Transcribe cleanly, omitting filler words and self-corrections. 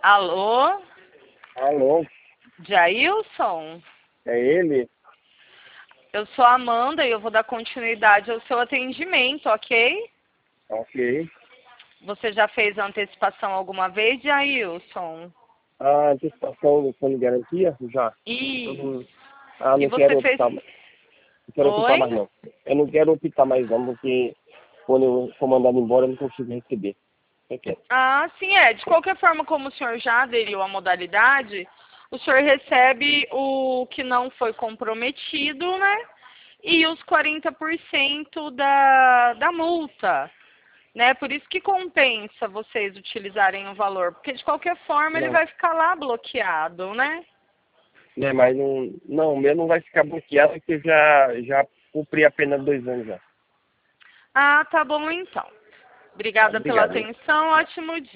Alô? Alô, Jailson? é ele? Eu sou a Amanda e eu vou dar continuidade ao seu atendimento, ok? Ok. Você já fez a antecipação alguma vez, Jailson? A antecipação do fundo de garantia? Já. Eu Isso. não, E não você quero fez... optar, não quero optar mais Oi? não. Eu não quero optar mais não, porque quando eu for mandado embora eu não consigo receber. Eu quero. Ah, sim, é. De qualquer forma, como o senhor já aderiu à modalidade, o senhor recebe o que não foi comprometido, né? E os 40% da multa, né? Por isso que compensa vocês utilizarem o valor, porque de qualquer forma ele Não, vai ficar lá bloqueado, né? né, mas não, o meu não vai ficar bloqueado porque eu já cumpri a pena de 2 anos já. Ah, tá bom então. Tá, Obrigada pela obrigado, hein? atenção, ótimo dia.